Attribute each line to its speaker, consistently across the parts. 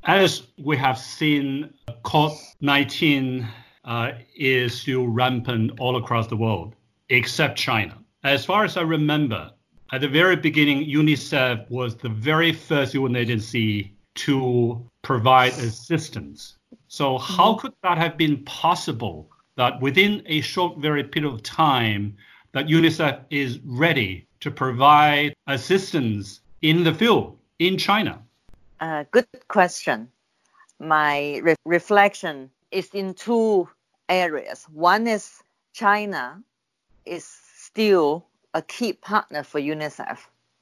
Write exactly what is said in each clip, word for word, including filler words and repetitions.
Speaker 1: As we have seen, COVID nineteen uh, is still rampant all across the world, except China. As far as I remember, at the very beginning, UNICEF was the very first U N agency to provide assistance. So how could that have been possible that within a short, very period of time, that UNICEF is ready to provide assistance in the field in China?
Speaker 2: Uh, good question. My re- reflection is in two areas. One is China is still a key partner for UNICEF,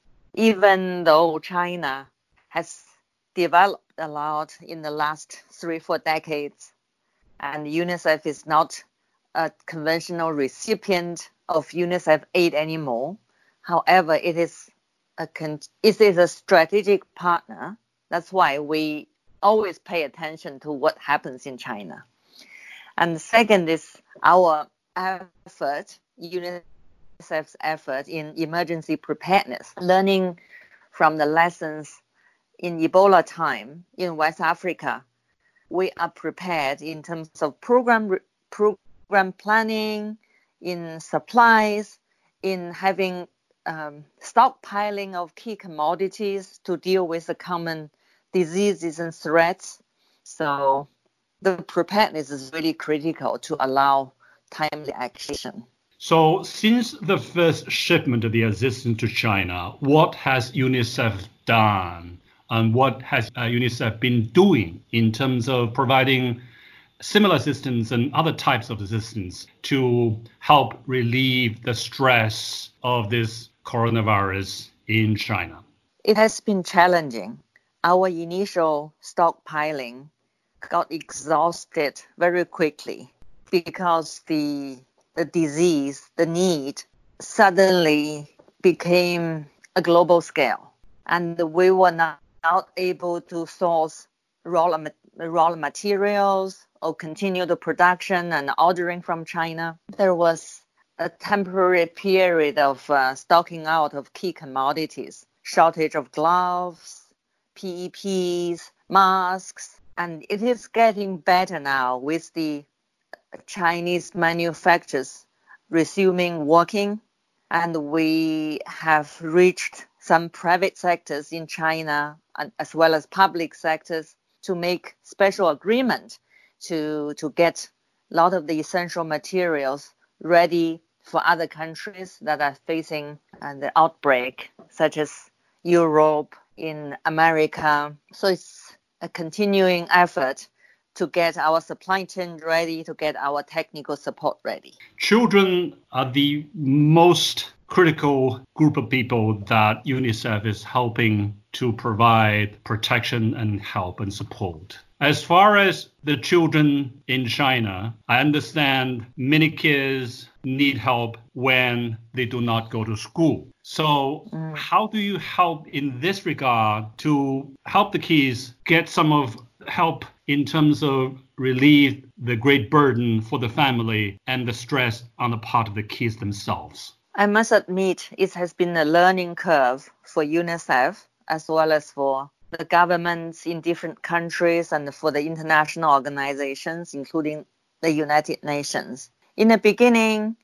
Speaker 2: even though China has developed a lot in the last three, four decades, and UNICEF is not a conventional recipient of UNICEF aid anymore. However, it is a con- it is a strategic partner. That's why we always pay attention to what happens in China. And the second is our effort, UNICEF's effort in emergency preparedness, learning from the lessons in Ebola time in West Africa. We are prepared in terms of program program planning, in supplies, in having um, stockpiling of key commodities to deal with the common diseases and threats. So the preparedness is really critical to allow timely action.
Speaker 1: So since the first shipment of the assistance to China, what has UNICEF done? And what has uh, UNICEF been doing in terms of providing similar assistance and other types of assistance to help relieve the stress of this coronavirus in China?
Speaker 2: It has been challenging. Our initial stockpiling got exhausted very quickly because the the disease, the need, suddenly became a global scale. And we were not not able to source raw, raw materials or continue the production and ordering from China. There was a temporary period of uh, stocking out of key commodities, shortage of gloves, P E Ps, masks, and it is getting better now with the Chinese manufacturers resuming working, and we have reached some private sectors in China as well as public sectors to make special agreement to, to get a lot of the essential materials ready for other countries that are facing uh, the outbreak, such as Europe, in America. So it's a continuing effort to get our supply chain ready, to get our technical support ready.
Speaker 1: Children are the most critical group of people that UNICEF is helping to provide protection and help and support. As far as the children in China, I understand many kids need help when they do not go to school. So mm. how do you help in this regard to help the kids get some of help in terms of relieve the great burden for the family and the stress on the part of the kids themselves?
Speaker 2: I must admit it has been a learning curve for UNICEF as well as for the governments in different countries and for the international organizations, including the United Nations. In the beginning,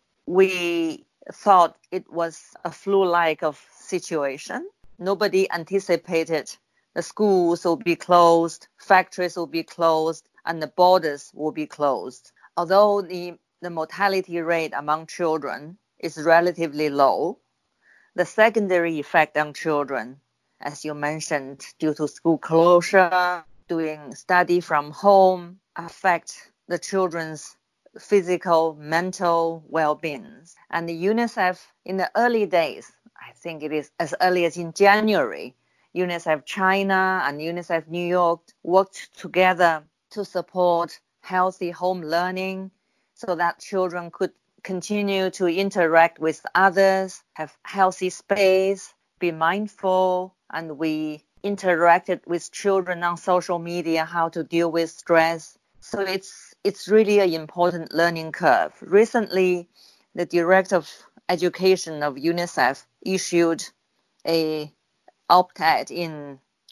Speaker 2: we thought it was a flu-like of situation. Nobody anticipated the schools will be closed, factories will be closed, and the borders will be closed. Although the, the mortality rate among children is relatively low, the secondary effect on children, as you mentioned, due to school closure, doing study from home, affect the children's physical, mental well-being. And the UNICEF, in the early days, I think it is as early as in January, UNICEF China and UNICEF New York worked together to support healthy home learning so that children could continue to interact with others, have healthy space, be mindful, and we interacted with children on social media how to deal with stress. So it's it's really an important learning curve. Recently, the Director of Education of UNICEF issued a op-ed in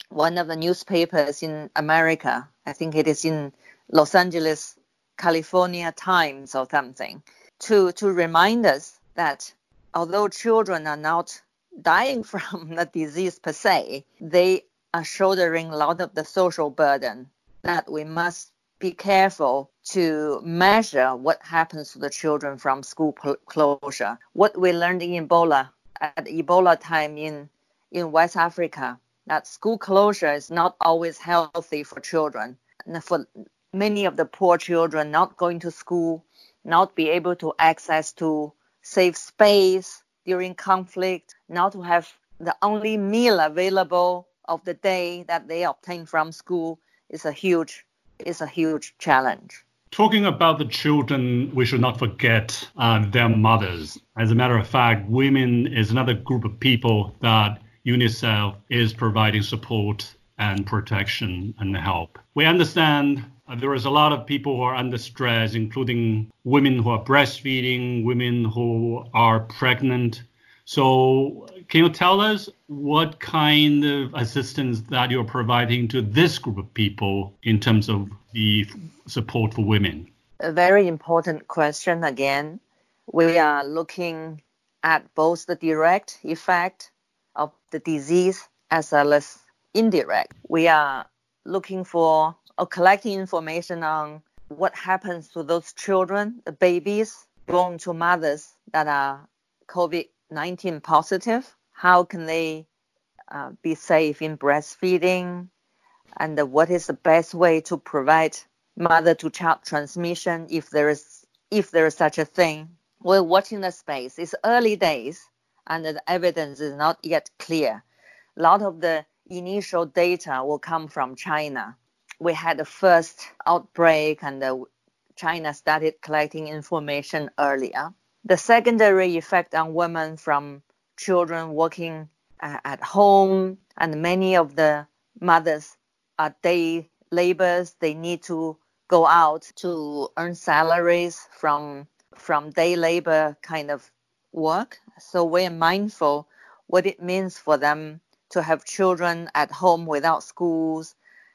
Speaker 2: one of the newspapers in America, I think it is in Los Angeles, California Times or something, to, to remind us that although children are not dying from the disease per se, they are shouldering a lot of the social burden, that we must be careful to measure what happens to the children from school closure. What we learned in Ebola, at Ebola time in, in West Africa, that school closure is not always healthy for children. And for many of the poor children, not going to school, not be able to access to safe space during conflict, not to have the only meal available of the day that they obtain from school is a huge, is a huge challenge.
Speaker 1: Talking about the children, we should not forget uh, their mothers. As a matter of fact, women is another group of people that UNICEF is providing support and protection and help. We understand uh, there is a lot of people who are under stress, including women who are breastfeeding, women who are pregnant. So can you tell us what kind of assistance that you're providing to this group of people in terms of the support for women?
Speaker 2: A very important question again. We are looking at both the direct effect of the disease as well as indirect. We are looking for or collecting information on what happens to those children, the babies born to mothers that are COVID nineteen positive. How can they uh, be safe in breastfeeding? And uh, what is the best way to prevent mother-to-child transmission if there is if there is such a thing? We're watching the space. It's early days, and the evidence is not yet clear. A lot of the initial data will come from China. We had the first outbreak, and the, China started collecting information earlier. The secondary effect on women from children working uh, at home, and many of the mothers are day laborers. They need to go out to earn salaries from from day labor kind of work. So we're mindful what it means for them to have children at home without schools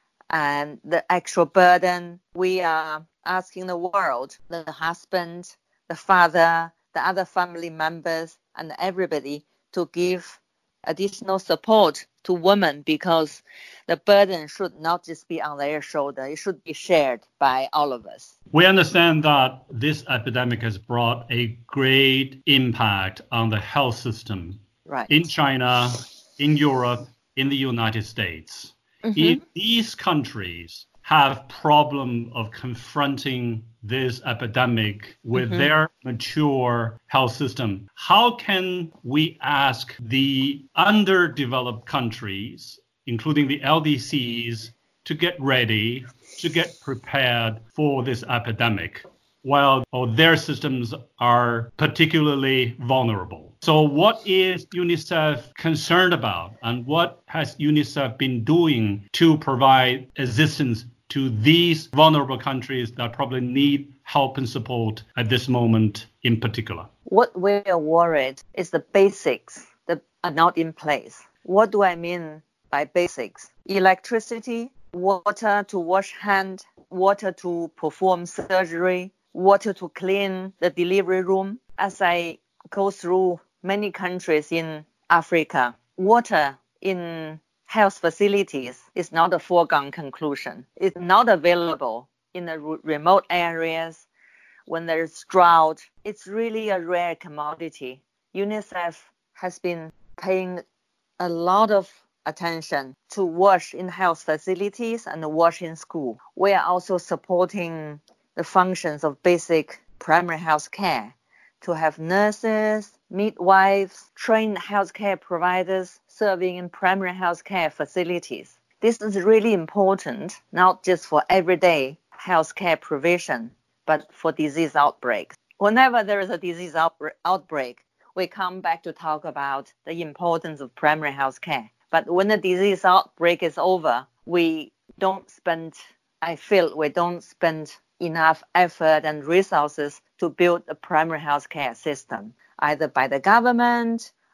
Speaker 2: and the actual burden. We are asking the world, the husband, the father, the other family members, and everybody to give additional support to women, because the burden should not just be on their shoulder. It should be shared by all of us.
Speaker 1: We understand that this epidemic has brought a great impact on the health system
Speaker 2: right.
Speaker 1: in China, in Europe, in the United States. Mm-hmm. If these countries have problem of confronting this epidemic with mm-hmm. their mature health system, how can we ask the underdeveloped countries, including the L D Cs, to get ready, to get prepared for this epidemic, while oh, their systems are particularly vulnerable? So what is UNICEF concerned about, and what has UNICEF been doing to provide assistance to these vulnerable countries that probably need help and support at this moment in particular?
Speaker 2: What we are worried is the basics that are not in place. What do I mean by basics? Electricity, water to wash hands, water to perform surgery, water to clean the delivery room. As I go through many countries in Africa, water in health facilities is not a foregone conclusion. It's not available in the r- remote areas when there's drought. It's really a rare commodity. UNICEF has been paying a lot of attention to wash in health facilities and wash in school. We are also supporting the functions of basic primary health care to have nurses, midwives, trained healthcare providers serving in primary healthcare facilities. This is really important, not just for everyday healthcare provision, but for disease outbreaks. Whenever there is a disease outbreak, outbreak, we come back to talk about the importance of primary healthcare. But when the disease outbreak is over, we don't spend, I feel we don't spend enough effort and resources to build a primary healthcare system, either by the government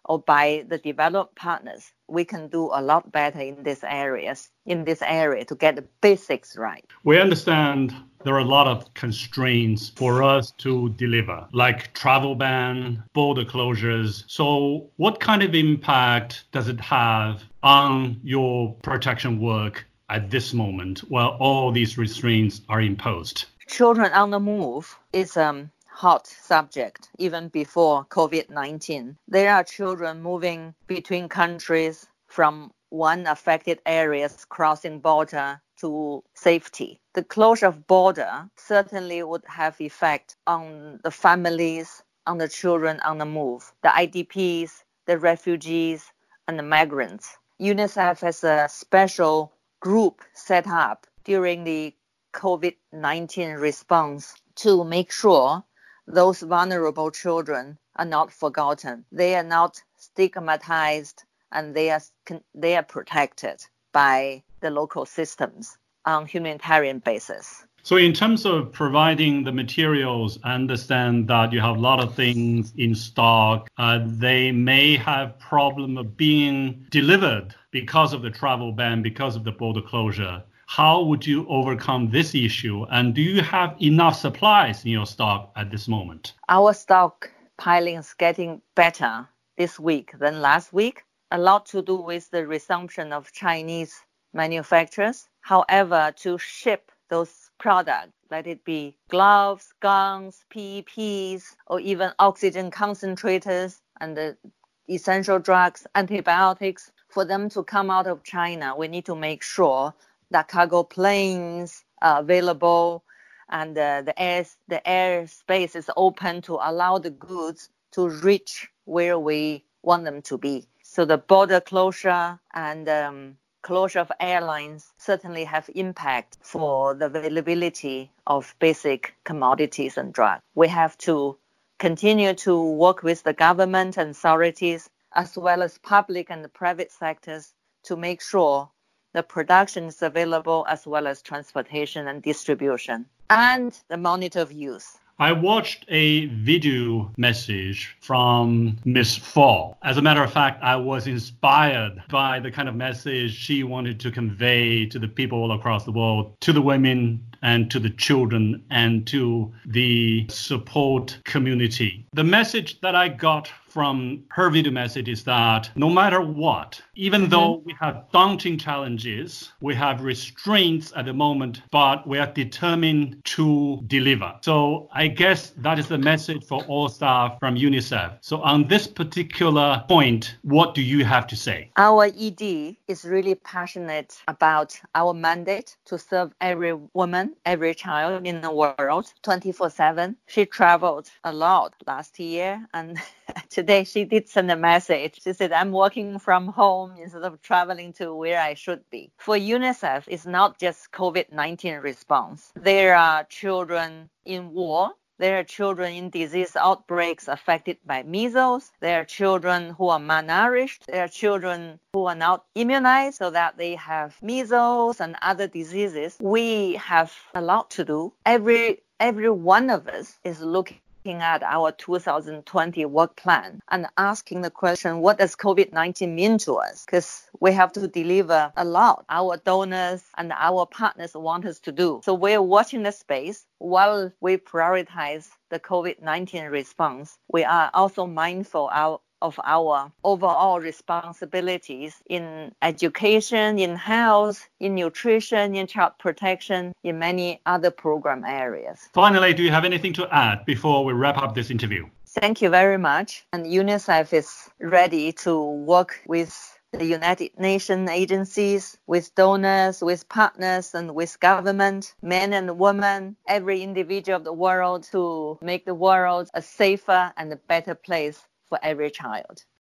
Speaker 2: or by the developed partners, we can do a lot better in these areas, in this area to get the basics right.
Speaker 1: We understand there are a lot of constraints for us to deliver, like travel ban, border closures. So what kind of impact does it have on your protection work at this moment while all these restraints are imposed?
Speaker 2: Children on the move is a hot subject even before COVID nineteen. There are children moving between countries from one affected areas crossing border to safety. The closure of border certainly would have effect on the families, on the children on the move, the I D Ps, the refugees, and the migrants. UNICEF has a special group set up during the COVID nineteen response to make sure those vulnerable children are not forgotten. They are not stigmatized, and they are they are protected by the local systems on humanitarian basis.
Speaker 1: So in terms of providing the materials, I understand that you have a lot of things in stock. Uh, they may have problem of being delivered because of the travel ban, because of the border closure. How would you overcome this issue? And do you have enough supplies in your stock at this moment?
Speaker 2: Our stockpiling is getting better this week than last week. A lot to do with the resumption of Chinese manufacturers. However, to ship those products, let it be gloves, gowns, P E Ps, or even oxygen concentrators and the essential drugs, antibiotics, for them to come out of China, we need to make sure that cargo planes are available and uh, the air the airspace is open to allow the goods to reach where we want them to be. So the border closure and um, closure of airlines certainly have impact for the availability of basic commodities and drugs. We have to continue to work with the government and authorities as well as public and private sectors to make sure the production is available as well as transportation and distribution and the monitor of use.
Speaker 1: I watched a video message from Miss Fall. As a matter of fact, I was inspired by the kind of message she wanted to convey to the people all across the world, to the women and to the children and to the support community. The message that I got from her video message is that no matter what, even mm-hmm. though we have daunting challenges, we have restraints at the moment, but we are determined to deliver. So I guess that is the message for all staff from UNICEF. So on this particular point, what do you have to say?
Speaker 2: Our E D is really passionate about our mandate to serve every woman, every child in the world twenty-four seven. She traveled a lot last year, and today she did send a message. She said, I'm working from home instead of traveling to where I should be. For UNICEF, it's not just COVID nineteen response. There are children in war. There are children in disease outbreaks affected by measles. There are children who are malnourished. There are children who are not immunized so that they have measles and other diseases. We have a lot to do. Every every one of us is looking at our two thousand twenty work plan and asking the question, what does COVID nineteen mean to us? Because we have to deliver a lot. Our donors and our partners want us to do. So we're watching the space while we prioritize the COVID nineteen response. We are also mindful of of our overall responsibilities in education, in health, in nutrition, in child protection, in many other program areas.
Speaker 1: Finally, do you have anything to add before we wrap up this interview?
Speaker 2: Thank you very much. And UNICEF is ready to work with the United Nations agencies, with donors, with partners, and with government, men and women, every individual of the world to make the world a safer and a better place for every child.